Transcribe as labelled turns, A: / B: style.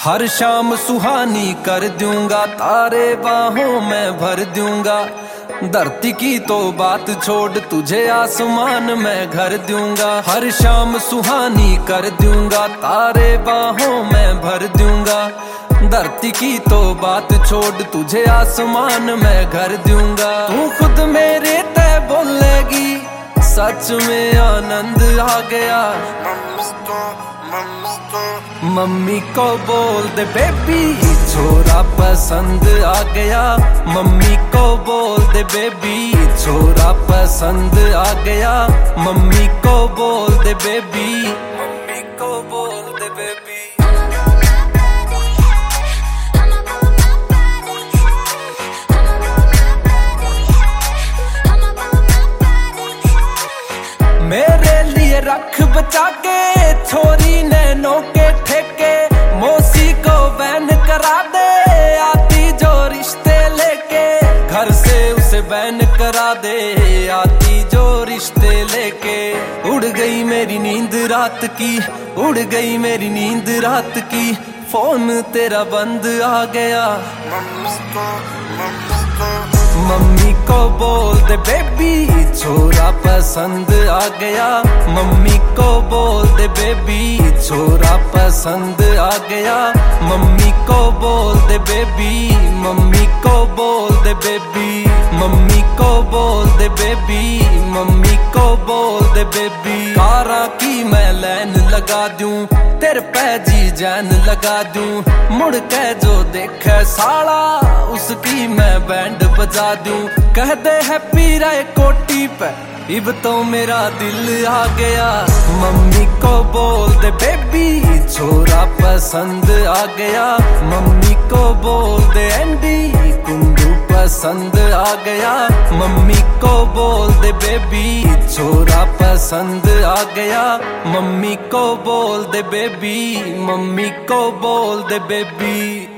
A: हर शाम सुहानी कर दूंगा, तारे बाहों में भर दूंगा। धरती की तो बात छोड़, तुझे आसमान में घर दूंगा। हर शाम सुहानी कर दूंगा, तारे बाहों में भर दूंगा। धरती की तो बात छोड़, तुझे आसमान में घर दूंगा। तू खुद मेरे तय बोलेगी, सच में आनंद आ गया। मम्मी को बोल दे बेबी, छोरा पसंद आ गया। मम्मी को बोल दे बेबी, छोरा पसंद आ गया। मम्मी को बोल दे बेबी, मम्मी को बोल दे बेबी। मेरे लिए रख बचा के छोरी नैनों के ठेके। मौसी को बैन करा दे, आती जो रिश्ते लेके। घर से उसे बैन करा दे, आती जो रिश्ते लेके। उड़ गई मेरी नींद रात की, उड़ गई मेरी नींद रात की। फोन तेरा बंद आ गया। मम्मी को बोल दे बेबी, छोरा पसंद आ गया। मम्मी को बोल दे बेबी, छोरा पसंद आ गया। मम्मी को बोल दे बेबी, मम्मी को बोल दे बेबी। मम्मी को बोल दे बेबी, मम्मी को बोल दे बेबी। कारा की मैं लाइन लगा दूं, तेरे पे जी जान लगा दूं। मुड़ के जो देखे साला, उसकी मैं बैंड बजा दूं। कह दे हैप्पी राय कोटी पे, इब तो मेरा दिल आ गया। मम्मी को बोल दे बेबी, छोरा पसंद आ गया। मम्मी को बोल दे एंडी, कुंडू पसंद आ गया। मम्मी को बोल दे बेबी, छोरा पसंद आ गया। मम्मी को बोल दे बेबी, मम्मी को बोल दे बेबी।